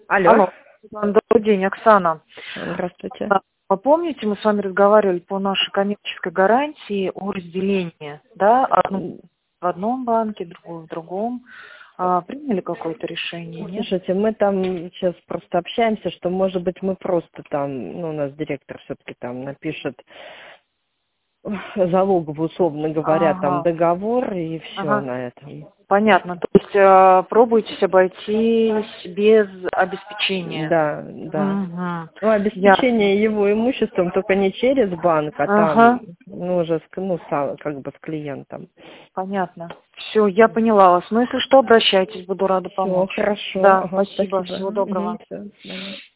Алло. Алло. Добрый день, Оксана. Здравствуйте. Вы помните, мы с вами разговаривали по нашей коммерческой гарантии о разделении, да, одну в одном банке, другую в другом. Приняли какое-то решение, нет? Слушайте, мы там сейчас просто общаемся, что, может быть, мы просто там, у нас директор все-таки там напишет залоговый, условно говоря, там договор, и все на этом. Понятно. То есть пробуйтесь обойтись без обеспечения. Да. Угу. Ну, обеспечение его имуществом только не через банк, а там, уже как бы с клиентом. Понятно. Все, я поняла вас. Ну, если что, обращайтесь, буду рада помочь. Все, хорошо. Да, спасибо. Всего доброго. Всё, до свидания.